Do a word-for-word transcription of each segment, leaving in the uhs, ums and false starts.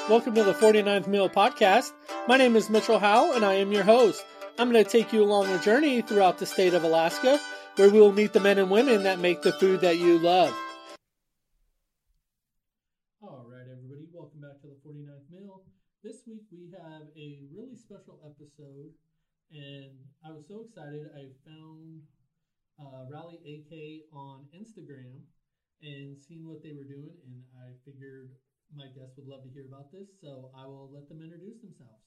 Welcome to the forty-ninth Meal Podcast. My name is Mitchell Howe, and I am your host. I'm going to take you along a journey throughout the state of Alaska, where we will meet the men and women that make the food that you love. All right, everybody. Welcome back to the forty-ninth Meal. This week, we have a really special episode, and I was so excited. I found uh, Rally A K on Instagram and seen what they were doing, and I figured my guests would love to hear about this, so I will let them introduce themselves.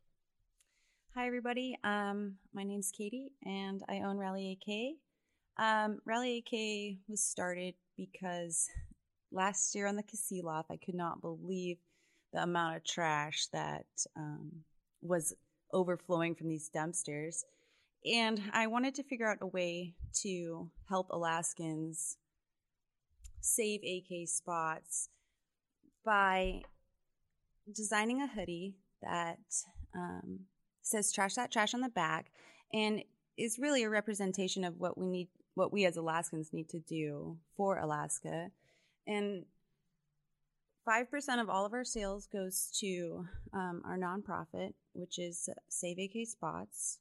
Hi, everybody. Um, my name's Katie, and I own Rally A K. Um, Rally A K was started because last year on the Kasilof, I could not believe the amount of trash that um, was overflowing from these dumpsters. And I wanted to figure out a way to help Alaskans save A K spots by designing a hoodie that um, says "Trash That Trash" on the back, and is really a representation of what we need, what we as Alaskans need to do for Alaska. And five percent of all of our sales goes to um, our nonprofit, which is Save A K Spots.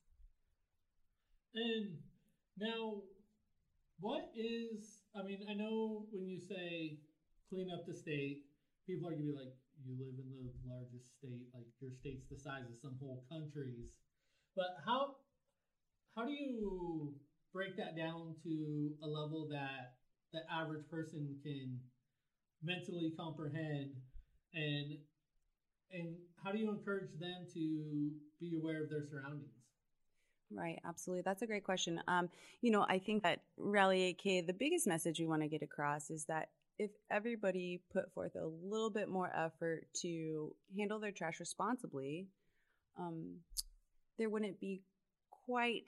And now, what is, I mean, I know when you say clean up the state, people are going to be like, you live in the largest state, like your state's the size of some whole countries. But how how do you break that down to a level that the average person can mentally comprehend, and and how do you encourage them to be aware of their surroundings? Right, absolutely. That's a great question. Um, you know, I think that Rally A K, the biggest message we want to get across is that if everybody put forth a little bit more effort to handle their trash responsibly, um, there wouldn't be quite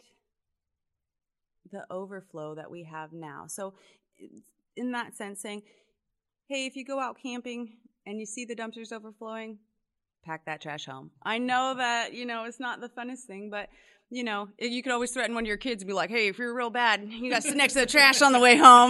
the overflow that we have now. So in that sense, saying, hey, if you go out camping and you see the dumpsters overflowing, pack that trash home. I know that, you know, it's not the funnest thing, but you know, you could always threaten one of your kids and be like, hey, if you're real bad, you got to sit next to the trash on the way home.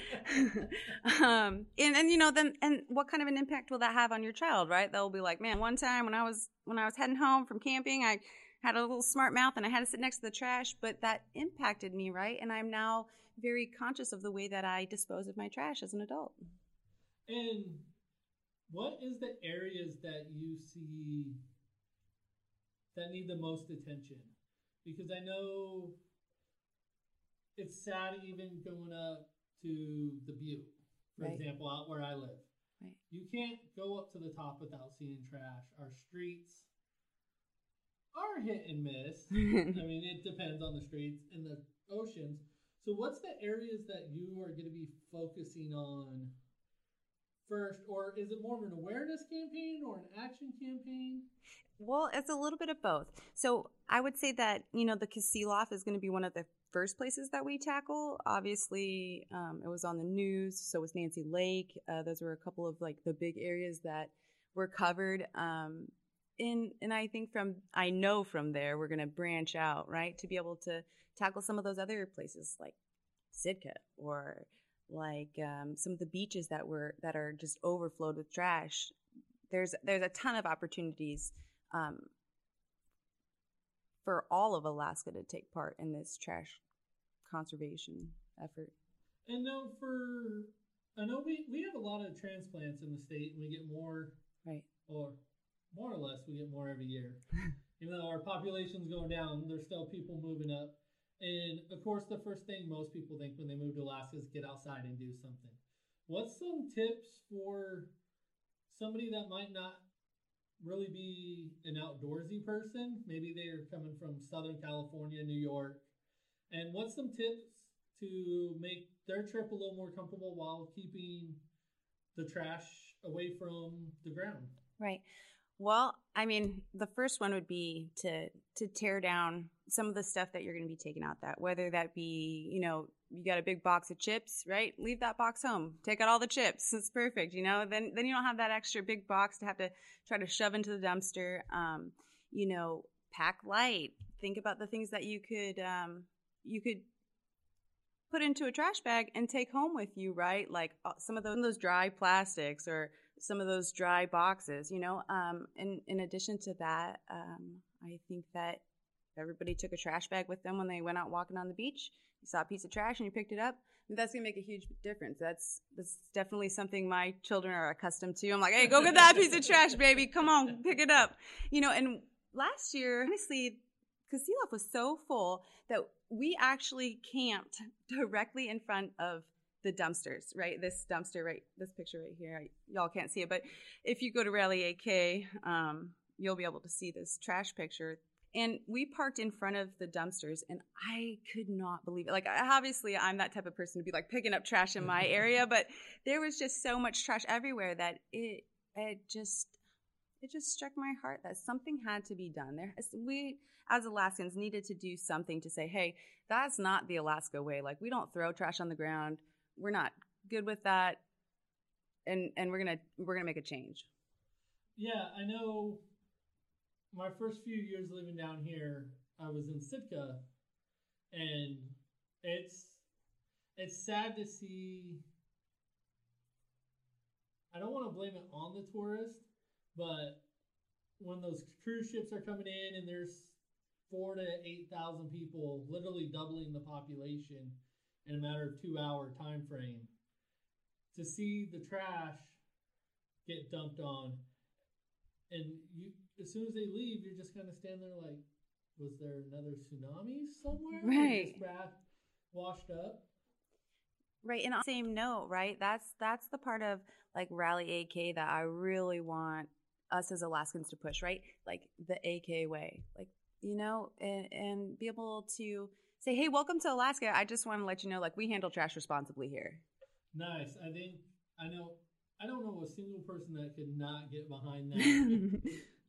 um, and, and, you know, then, and what kind of an impact will that have on your child, right? They'll be like, man, one time when I was, when I was heading home from camping, I had a little smart mouth and I had to sit next to the trash, but that impacted me, right? And I'm now very conscious of the way that I dispose of my trash as an adult. And what is the areas that you see that need the most attention? Because I know it's sad even going up to the Butte, for Right. example, out where I live. Right. You can't go up to the top without seeing trash. Our streets are hit and miss. I mean, it depends on the streets and the oceans. So what's the areas that you are going to be focusing on first? Or is it more of an awareness campaign or an action campaign? Well, it's a little bit of both. So I would say that, you know, the Kasilof is going to be one of the first places that we tackle. Obviously, um, it was on the news. So was Nancy Lake. Uh, those were a couple of like the big areas that were covered. Um, and, and I think from, I know from there, we're going to branch out, right, to be able to tackle some of those other places like Sitka or like um, some of the beaches that were, that are just overflowed with trash. There's, there's a ton of opportunities Um, for all of Alaska to take part in this trash conservation effort. And now for, I know we, we have a lot of transplants in the state, and we get more, right, or more or less, we get more every year. Even though our population's going down, there's still people moving up. And of course, the first thing most people think when they move to Alaska is get outside and do something. What's some tips for somebody that might not really be an outdoorsy person? Maybe they're coming from Southern California, New York. And what's some tips to make their trip a little more comfortable while keeping the trash away from the ground? Right. Well, I mean, the first one would be to to tear down some of the stuff that you're going to be taking out, that whether that be, you know, you got a big box of chips, right? Leave that box home. Take out all the chips. It's perfect, you know. Then then you don't have that extra big box to have to try to shove into the dumpster. Um, you know, pack light. Think about the things that you could um, you could put into a trash bag and take home with you, right? Like uh, some of those, those dry plastics or some of those dry boxes, you know. Um, and in addition to that, um, I think that everybody took a trash bag with them when they went out walking on the beach. You saw a piece of trash and you picked it up. That's going to make a huge difference. That's that's definitely something my children are accustomed to. I'm like, hey, go get that piece of trash, baby. Come on, pick it up. You know, and last year, honestly, Kasilof was so full that we actually camped directly in front of the dumpsters, right? This dumpster, right? This picture right here. I, y'all can't see it, but if you go to Rally A K, um, you'll be able to see this trash picture. And we parked in front of the dumpsters, and I could not believe it. Like, obviously, I'm that type of person to be, like, picking up trash in my area, but there was just so much trash everywhere that it it just it just struck my heart that something had to be done. There, we, as Alaskans, needed to do something to say, hey, that's not the Alaska way. Like, we don't throw trash on the ground. We're not good with that, and and we're gonna we're gonna make a change. Yeah, I know. My first few years living down here, I was in Sitka, and it's it's sad to see. I don't want to blame it on the tourist, but when those cruise ships are coming in and there's four to eight thousand people, literally doubling the population in a matter of two hour time frame, to see the trash get dumped on, and you. As soon as they leave, you're just kind of standing there like, was there another tsunami somewhere? Right. Just washed up. Right. And on the same note, right, that's that's the part of like Rally A K that I really want us as Alaskans to push, right? Like the A K way, like, you know, and, and be able to say, hey, welcome to Alaska. I just want to let you know, like, we handle trash responsibly here. Nice. I think, I know, I don't know a single person that could not get behind that.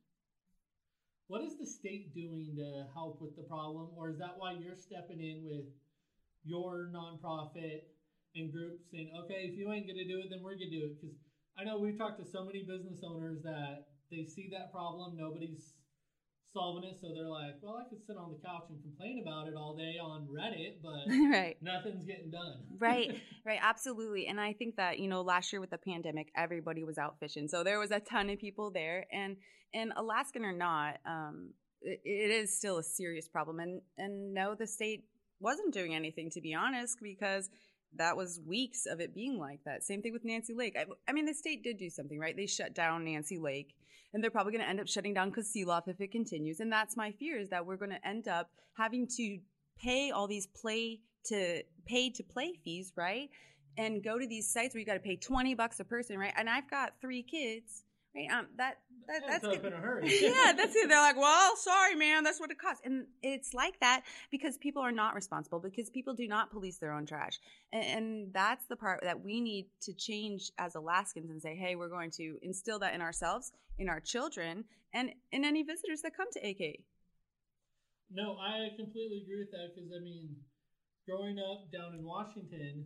What is the state doing to help with the problem? Or is that why you're stepping in with your nonprofit and group saying, okay, if you ain't going to do it, then we're going to do it? Because I know we've talked to so many business owners that they see that problem. Nobody's solving it. So they're like, well, I could sit on the couch and complain about it all day on Reddit, but right. nothing's getting done. Right, right. Absolutely. And I think that, you know, last year with the pandemic, everybody was out fishing. So there was a ton of people there. And And Alaskan or not, um, it, it is still a serious problem. And, and no, the state wasn't doing anything, to be honest, because that was weeks of it being like that. Same thing with Nancy Lake. I, I mean, the state did do something, right? They shut down Nancy Lake, and they're probably going to end up shutting down Kasilof if it continues. And that's my fear, is that we're going to end up having to pay all these play to pay to play fees, right? And go to these sites where you got to pay twenty bucks a person, right? And I've got three kids. Right, um, that, that that's up in a hurry. Yeah, that's it. They're like, well, sorry, man, that's what it costs. And it's like that because people are not responsible, because people do not police their own trash. And, and that's the part that we need to change as Alaskans and say, hey, we're going to instill that in ourselves, in our children, and in any visitors that come to A K. No, I completely agree with that, because, I mean, growing up down in Washington,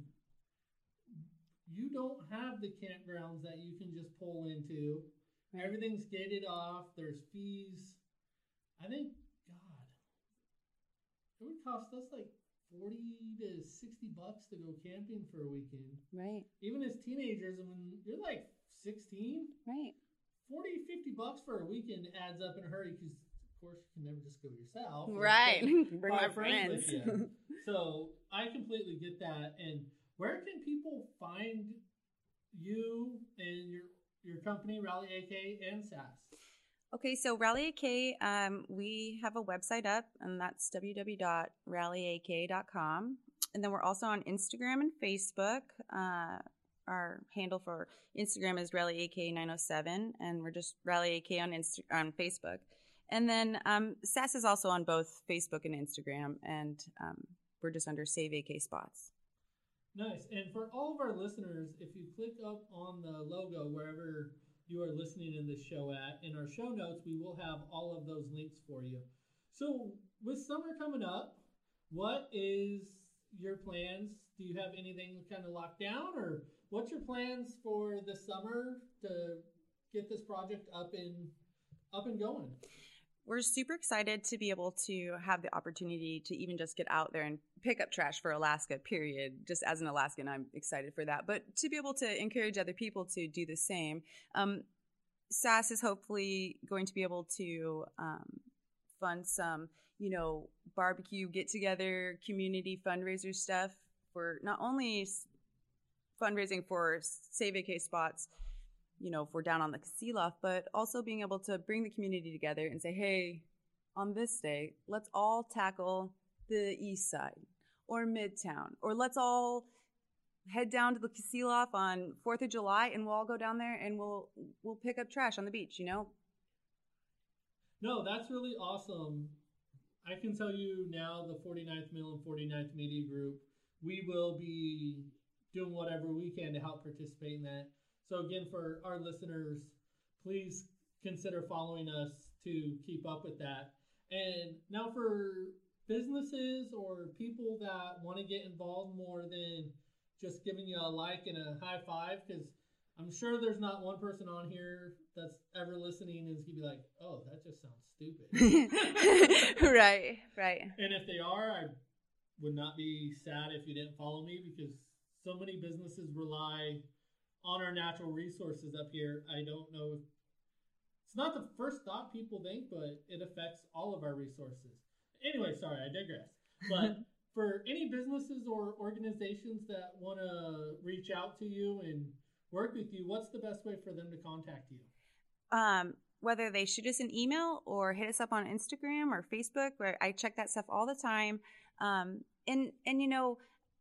you don't have the campgrounds that you can just pull into. Everything's gated off. There's fees. I think, God, it would cost us like forty to sixty bucks to go camping for a weekend. Right. Even as teenagers, and when you're like sixteen, right, forty, fifty bucks for a weekend adds up in a hurry, because, of course, you can never just go yourself. Right. Bring my friends. friends. So I completely get that. And where can people find you and your your company, Rally A K, and S A S? Okay, so Rally A K, um, we have a website up, and that's w w w dot rally a k dot com. And then we're also on Instagram and Facebook. Uh, our handle for Instagram is Rally A K nine oh seven, and we're just Rally A K on Insta- on Facebook. And then um, S A S is also on both Facebook and Instagram, and um, we're just under Save A K Spots. Nice. And for all of our listeners, if you click up on the logo wherever you are listening in this show at, in our show notes, we will have all of those links for you. So with summer coming up, what is your plans? Do you have anything kind of locked down, or what's your plans for this summer to get this project up and up and going? we're super excited to be able to have the opportunity to even just get out there and pick up trash for Alaska, period. Just as an Alaskan, I'm excited for that. But to be able to encourage other people to do the same. Um, S A S is hopefully going to be able to um, fund some, you know, barbecue get-together, community fundraiser stuff for not only fundraising for Save A K spots, you know, if we're down on the Kasilof, but also being able to bring the community together and say, hey, on this day, let's all tackle the east side or Midtown, or let's all head down to the Kasilof on fourth of July and we'll all go down there and we'll we'll pick up trash on the beach, you know? No, that's really awesome. I can tell you now, the forty-ninth Mill and forty-ninth Media Group, we will be doing whatever we can to help participate in that. So again, for our listeners, please consider following us to keep up with that. And now for businesses or people that want to get involved more than just giving you a like and a high five, because I'm sure there's not one person on here that's ever listening and is going to be like, oh, that just sounds stupid. Right, right. And if they are, I would not be sad if you didn't follow me, because so many businesses rely on our natural resources up here. I don't know if it's not the first thought people think, but it affects all of our resources. Anyway, sorry, I digress. But for any businesses or organizations that want to reach out to you and work with you, what's the best way for them to contact you? Um, whether they shoot us an email or hit us up on Instagram or Facebook, where I check that stuff all the time. Um, and, and, you know,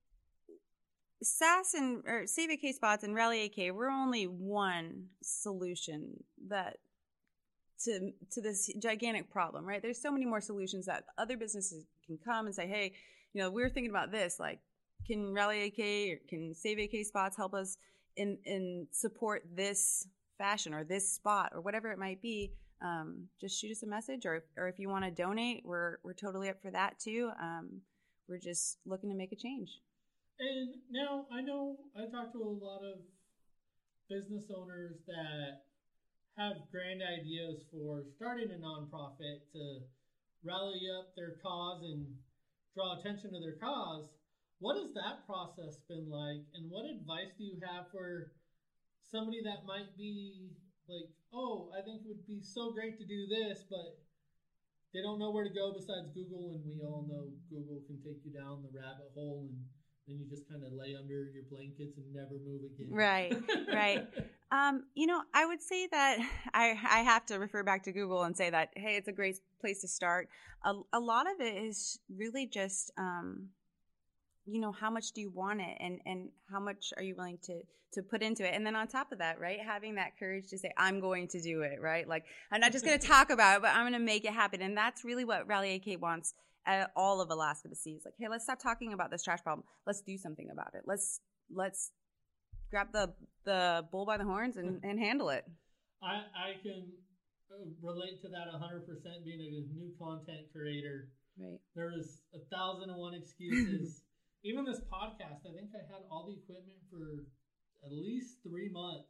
S A S and or Save A K spots and Rally A K, we're only one solution that to to this gigantic problem, right? There's so many more solutions that other businesses can come and say, hey, you know, we're thinking about this. Like, can Rally A K or can Save A K spots help us in in support this fashion or this spot or whatever it might be? Um, just shoot us a message, or or if you want to donate, we're we're totally up for that too. Um, we're just looking to make a change. And now I know I talk to a lot of business owners that have grand ideas for starting a nonprofit to rally up their cause and draw attention to their cause. What has that process been like? And what advice do you have for somebody that might be like, oh, I think it would be so great to do this, but they don't know where to go besides Google, and we all know Google can take you down the rabbit hole, and then you just kind of lay under your blankets and never move again. Right, right. Um, you know, I would say that I I have to refer back to Google and say that, hey, it's a great place to start. A, a lot of it is really just, um, you know, how much do you want it, and, and how much are you willing to, to put into it? And then on top of that, right, having that courage to say, I'm going to do it, right? Like, I'm not just going to talk about it, but I'm going to make it happen. And that's really what Rally A K wants uh, all of Alaska to see. It's like, hey, let's stop talking about this trash problem. Let's do something about it. Let's let's grab the the bull by the horns and, and handle it. I, I can relate to that one hundred percent, being a new content creator. Right. There's a thousand and one excuses. Even this podcast, I think I had all the equipment for at least three months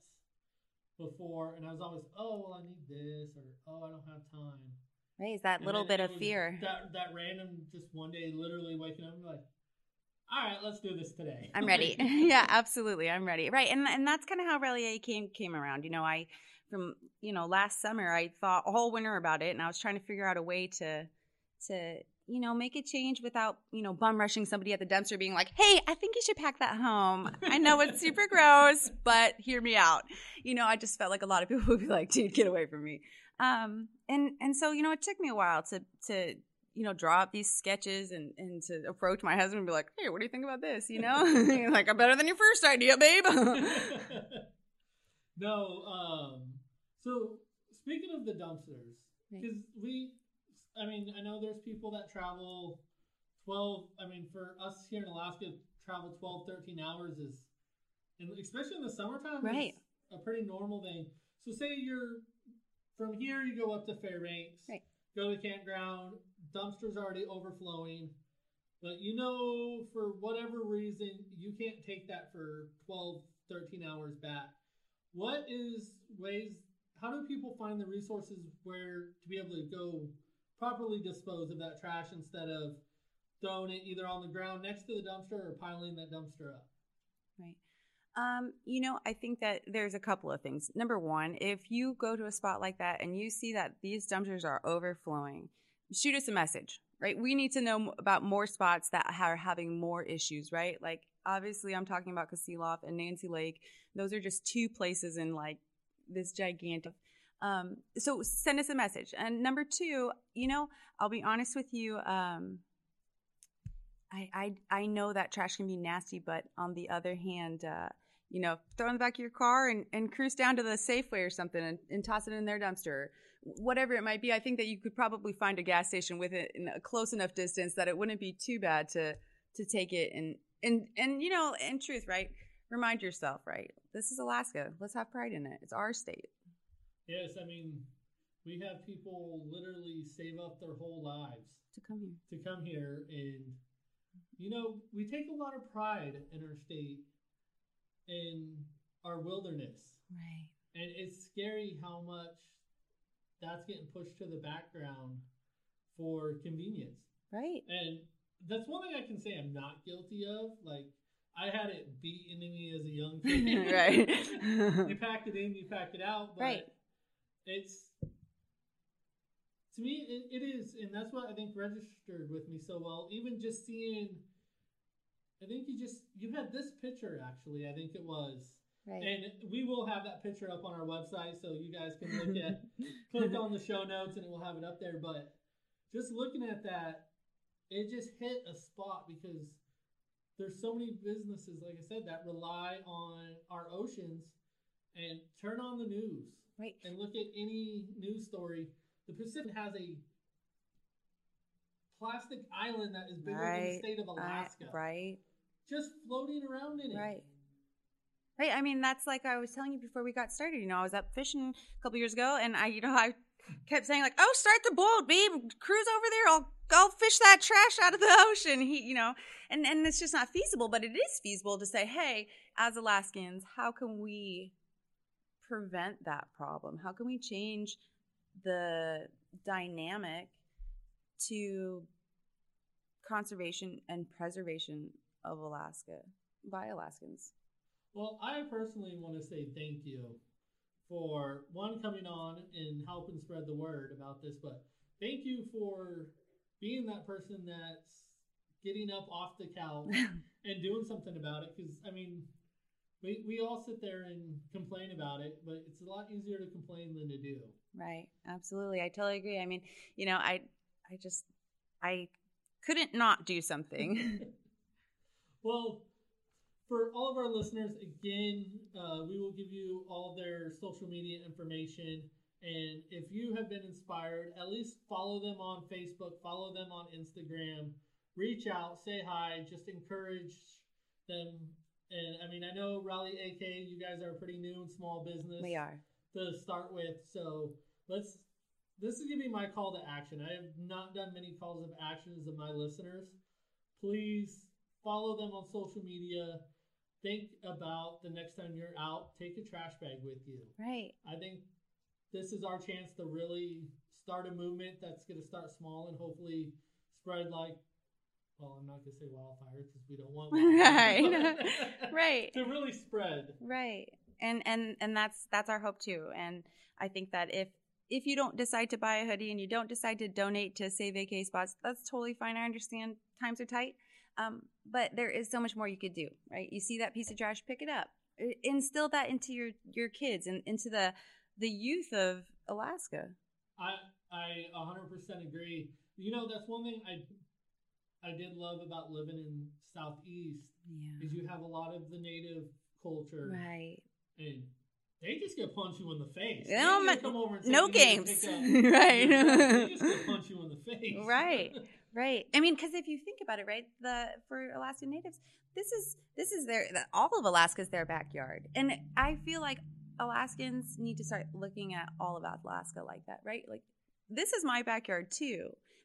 before, and I was always, oh, well, I need this, or oh, I don't have time. Right, is that and little bit of was fear. That, that random, just one day, literally waking up and like, all right, let's do this today. I'm ready. Yeah, absolutely. I'm ready. Right. And and that's kind of how Rally A K came, came around. You know, I, from, you know, last summer, I thought all winter about it, and I was trying to figure out a way to, to, you know, make a change without, you know, bum rushing somebody at the dumpster being like, hey, I think you should pack that home. I know it's super gross, but hear me out. You know, I just felt like a lot of people would be like, dude, get away from me. Um, and, and so, you know, it took me a while to, to, you know, draw up these sketches and, and to approach my husband and be like, hey, what do you think about this? You know, like, I'm better than your first idea, babe. No. Um, so speaking of the dumpsters, because we, I mean, I know there's people that travel twelve, I mean, for us here in Alaska, travel twelve, thirteen hours is, and especially in the summertime, right, a pretty normal thing. So say you're, from here, you go up to Fairbanks, right, go to the campground, dumpster's already overflowing, but you know, for whatever reason, you can't take that for twelve, thirteen hours back. What is ways, how do people find the resources where to be able to go properly dispose of that trash instead of throwing it either on the ground next to the dumpster or piling that dumpster up? Right. Um, you know, I think that there's a couple of things. Number one, if you go to a spot like that and you see that these dumpsters are overflowing, shoot us a message, right? We need to know about more spots that are having more issues, right? Like, obviously, I'm talking about Kasilof and Nancy Lake. Those are just two places in, like, this gigantic. Um, so send us a message. And number two, you know, I'll be honest with you. Um, I, I I know that trash can be nasty, but on the other hand, uh, you know, throw it in the back of your car and, and cruise down to the Safeway or something and, and toss it in their dumpster. Whatever it might be, I think that you could probably find a gas station with it in a close enough distance that it wouldn't be too bad to to take it and and and you know, in truth, right? Remind yourself, right? This is Alaska. Let's have pride in it. It's our state. Yes, I mean, we have people literally save up their whole lives to come here. To come here, and you know, we take a lot of pride in our state, in our wilderness, right? And it's scary how much that's getting pushed to the background for convenience. Right. And that's one thing I can say I'm not guilty of. Like, I had it beat into me as a young kid. Right. You packed it in, you packed it out. But right. It's, to me, it, it is. And that's what I think registered with me so well. Even just seeing, I think you just, you had this picture, actually, I think it was. Right. And we will have that picture up on our website so you guys can look at, click on the show notes and it will have it up there. But just looking at that, it just hit a spot because there's so many businesses, like I said, that rely on our oceans. And turn on the news. Right. And look at any news story. The Pacific has a plastic island that is bigger right. than the state of Alaska. Uh, right. Just floating around in it. Right. Right. I mean, that's like I was telling you before we got started. You know, I was up fishing a couple years ago, and I, you know, I kept saying like, "Oh, start the boat, babe. Cruise over there. I'll go fish that trash out of the ocean." He, you know, and and it's just not feasible, but it is feasible to say, "Hey, as Alaskans, how can we prevent that problem? How can we change the dynamic to conservation and preservation of Alaska by Alaskans?" Well, I personally want to say thank you for, one, coming on and helping spread the word about this, but thank you for being that person that's getting up off the couch and doing something about it. Because, I mean, we, we all sit there and complain about it, but it's a lot easier to complain than to do. Right. Absolutely. I totally agree. I mean, you know, I, I just, I couldn't not do something. Well, for all of our listeners, again, uh, we will give you all their social media information. And if you have been inspired, at least follow them on Facebook, follow them on Instagram, reach out, say hi, just encourage them. And I mean, I know Raleigh A K, you guys are a pretty new and small business. We are. To start with. So let's, this is going to be my call to action. I have not done many calls of actions of my listeners. Please follow them on social media. Think about the next time you're out, take a trash bag with you. Right. I think this is our chance to really start a movement that's going to start small and hopefully spread like, well, I'm not going to say wildfire because we don't want wildfire. Right. Right. To really spread. Right. And and and that's that's our hope too. And I think that if if you don't decide to buy a hoodie and you don't decide to donate to Save A K spots, that's totally fine. I understand times are tight. Um, but there is so much more you could do, right? You see that piece of trash, pick it up. Instill that into your, your kids and into the the youth of Alaska. I I one hundred percent agree. You know, that's one thing I I did love about living in Southeast. Yeah. Is you have a lot of the native culture. Right. And they just gonna punch you in the face. They don't just come over and say, no games. Right. They just gonna punch you in the face. Right. Right. I mean, because if you think about it, right, the for Alaskan Natives, this is this is their the, all of Alaska's their backyard, and I feel like Alaskans need to start looking at all of Alaska like that, right? Like, this is my backyard too,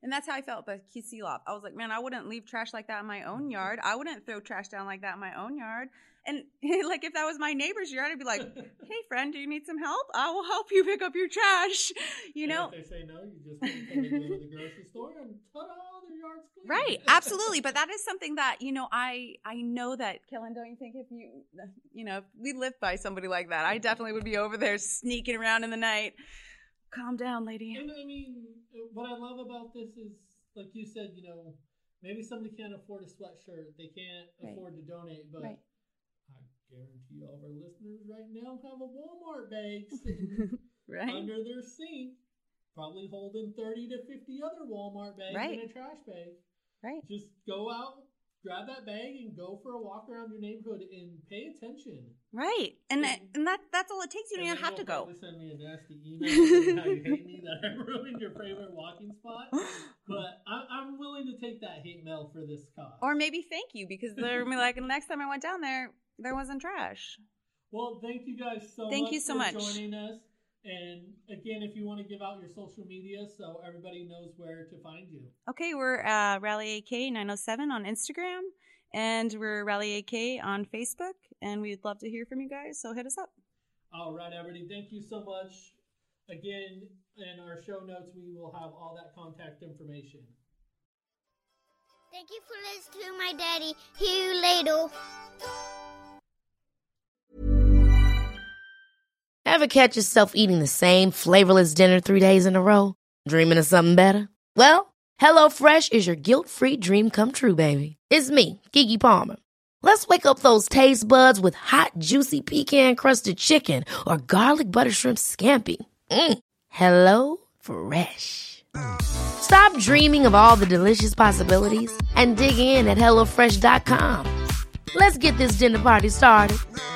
And that's how I felt about Kissilov. I was like, man, I wouldn't leave trash like that in my own yard. I wouldn't throw trash down like that in my own yard. And like if that was my neighbor's yard, I'd be like, hey, friend, do you need some help? I will help you pick up your trash. You know? And if they say no, you just come and go to the grocery store and ta-da, their yard's clean. Right, absolutely. But that is something that, you know, I I know that, Kellen, don't you think if you, you know, if we lived by somebody like that, I definitely would be over there sneaking around in the night. Calm down, lady. And I mean, what I love about this is, like you said, you know, maybe somebody can't afford a sweatshirt. They can't right. afford to donate, but right. I guarantee all of our listeners right now have a Walmart bag sitting right. under their sink, probably holding thirty to fifty other Walmart bags right. in a trash bag. Right. Just go out, grab that bag, and go for a walk around your neighborhood and pay attention. Right. And and, and that that's all it takes. You don't even have to go. Send me a nasty email saying how you hate me, that I ruined your favorite walking spot. But I'm, I'm willing to take that hate mail for this cause. Or maybe thank you, because they're gonna be like, the next time I went down there, there wasn't trash. Well, thank you guys so thank much you so for much. joining us. And again, if you want to give out your social media so everybody knows where to find you. Okay, we're uh, Rally A K nine oh seven on Instagram, and we're Rally A K on Facebook, and we'd love to hear from you guys, so hit us up. All right, everybody, thank you so much. Again, in our show notes, we will have all that contact information. Thank you for listening to my daddy, Hugh Ladle. Ever catch yourself eating the same flavorless dinner three days in a row? Dreaming of something better? Well, HelloFresh is your guilt-free dream come true, baby. It's me, Keke Palmer. Let's wake up those taste buds with hot, juicy pecan-crusted chicken or garlic butter shrimp scampi. Mm. Hello Fresh. Stop dreaming of all the delicious possibilities and dig in at HelloFresh dot com. Let's get this dinner party started.